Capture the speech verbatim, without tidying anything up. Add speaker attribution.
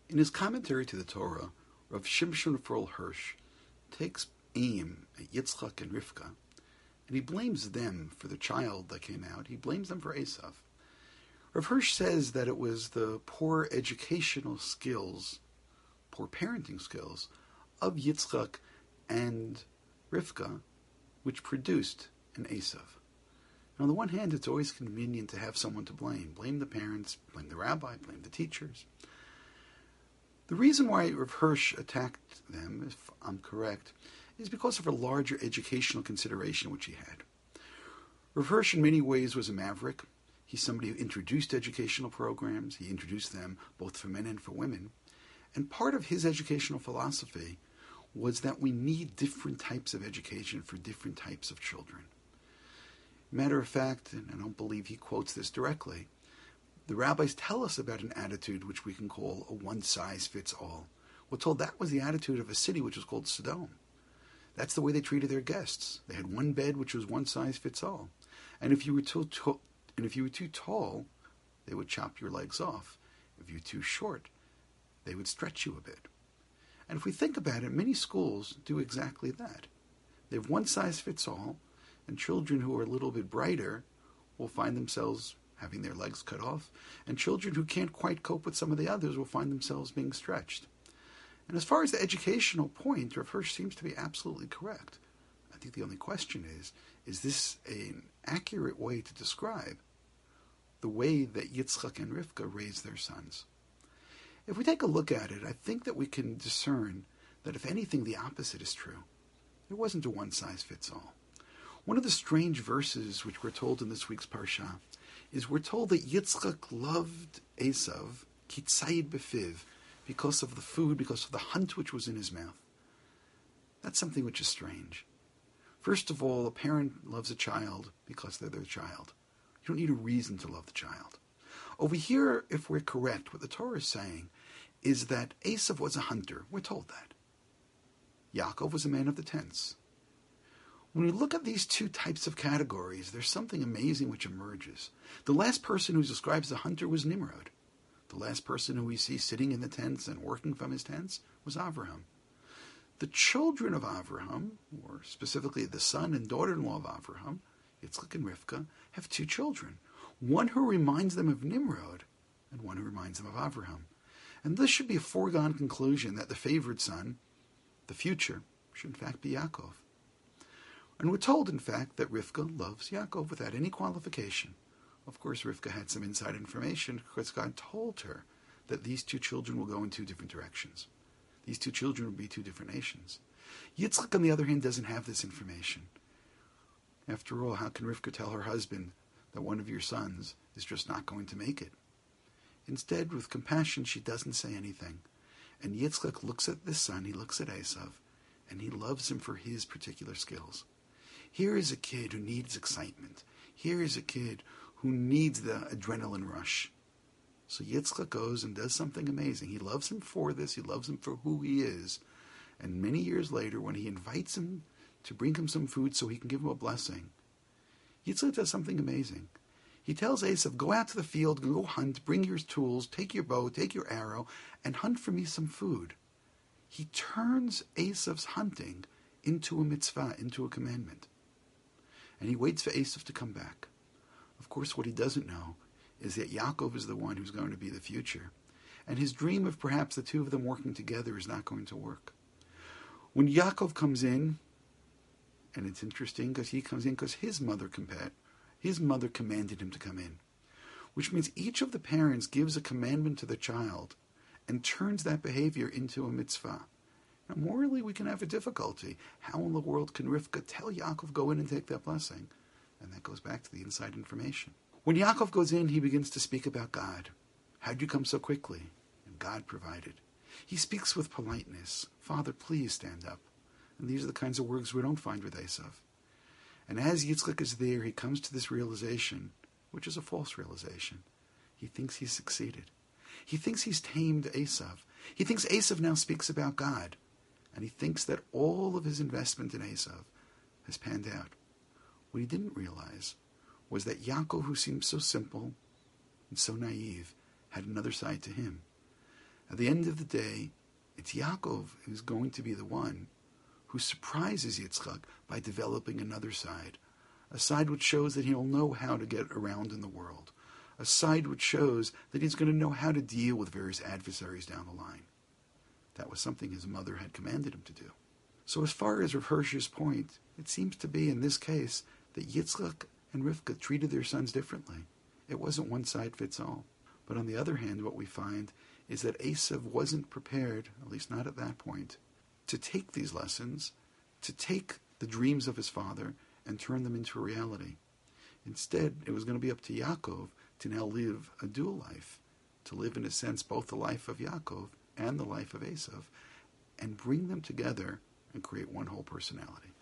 Speaker 1: In his commentary to the Torah, Rav Shimshon Furl Hirsch takes aim at Yitzchak and Rivka, and he blames them for the child that came out. He blames them for Esav. Rav Hirsch says that it was the poor educational skills, poor parenting skills, of Yitzchak and Rivka, which produced an Esav. And on the one hand, it's always convenient to have someone to blame. Blame the parents, blame the rabbi, blame the teachers. The reason why Rav Hirsch attacked them, if I'm correct, is because of a larger educational consideration which he had. Rav Hirsch in many ways was a maverick. He's somebody who introduced educational programs. He introduced them both for men and for women. And part of his educational philosophy was that we need different types of education for different types of children. Matter of fact, and I don't believe he quotes this directly, the rabbis tell us about an attitude which we can call a one-size-fits-all. We're told that was the attitude of a city which was called Sodom. That's the way they treated their guests. They had one bed which was one-size-fits-all. And if you were too, too, and if you were too tall, they would chop your legs off. If you were too short, they would stretch you a bit. And if we think about it, many schools do exactly that. They have one-size-fits-all, and children who are a little bit brighter will find themselves having their legs cut off, and children who can't quite cope with some of the others will find themselves being stretched. And as far as the educational point, Rav Hirsch seems to be absolutely correct. I think the only question is, is this an accurate way to describe the way that Yitzchak and Rivka raised their sons? If we take a look at it, I think that we can discern that if anything, the opposite is true. There wasn't a one-size-fits-all. One of the strange verses which we're told in this week's Parsha is we're told that Yitzchak loved Esav, kitzayid befiv, because of the food, because of the hunt which was in his mouth. That's something which is strange. First of all, a parent loves a child because they're their child. You don't need a reason to love the child. Over here, if we're correct, what the Torah is saying is that Esav was a hunter. We're told that. Yaakov was a man of the tents. When we look at these two types of categories, there's something amazing which emerges. The last person who describes the hunter was Nimrod. The last person who we see sitting in the tents and working from his tents was Avraham. The children of Avraham, or specifically the son and daughter-in-law of Avraham, Yitzchak and Rivka, have two children. One who reminds them of Nimrod, and one who reminds them of Avraham. And this should be a foregone conclusion that the favored son, the future, should in fact be Yaakov. And we're told, in fact, that Rivka loves Yaakov without any qualification. Of course, Rivka had some inside information because God told her that these two children will go in two different directions. These two children will be two different nations. Yitzchak, on the other hand, doesn't have this information. After all, how can Rivka tell her husband that one of your sons is just not going to make it? Instead, with compassion, she doesn't say anything. And Yitzchak looks at this son, he looks at Esav, and he loves him for his particular skills. Here is a kid who needs excitement. Here is a kid who needs the adrenaline rush. So Yitzchak goes and does something amazing. He loves him for this. He loves him for who he is. And many years later, when he invites him to bring him some food so he can give him a blessing, Yitzchak does something amazing. He tells Esav, go out to the field, go hunt, bring your tools, take your bow, take your arrow, and hunt for me some food. He turns Esav's hunting into a mitzvah, into a commandment. And he waits for Esav to come back. Of course, what he doesn't know is that Yaakov is the one who's going to be the future. And his dream of perhaps the two of them working together is not going to work. When Yaakov comes in, and it's interesting because he comes in because his mother compa- his mother commanded him to come in, which means each of the parents gives a commandment to the child and turns that behavior into a mitzvah. Now, morally, we can have a difficulty. How in the world can Rivka tell Yaakov, go in and take that blessing? And that goes back to the inside information. When Yaakov goes in, he begins to speak about God. How'd you come so quickly? And God provided. He speaks with politeness. Father, please stand up. And these are the kinds of words we don't find with Esav. And as Yitzchak is there, he comes to this realization, which is a false realization. He thinks he's succeeded. He thinks he's tamed Esav. He thinks Esav now speaks about God. And he thinks that all of his investment in Esav has panned out. What he didn't realize was that Yaakov, who seemed so simple and so naive, had another side to him. At the end of the day, it's Yaakov who's going to be the one who surprises Yitzchak by developing another side, a side which shows that he'll know how to get around in the world, a side which shows that he's going to know how to deal with various adversaries down the line. That was something his mother had commanded him to do. So as far as Rav Hirsch's point, it seems to be in this case that Yitzchak and Rivka treated their sons differently. It wasn't one size fits all. But on the other hand, what we find is that Esav wasn't prepared, at least not at that point, to take these lessons, to take the dreams of his father and turn them into a reality. Instead, it was going to be up to Yaakov to now live a dual life, to live in a sense both the life of Yaakov and the life of Esav, and bring them together and create one whole personality.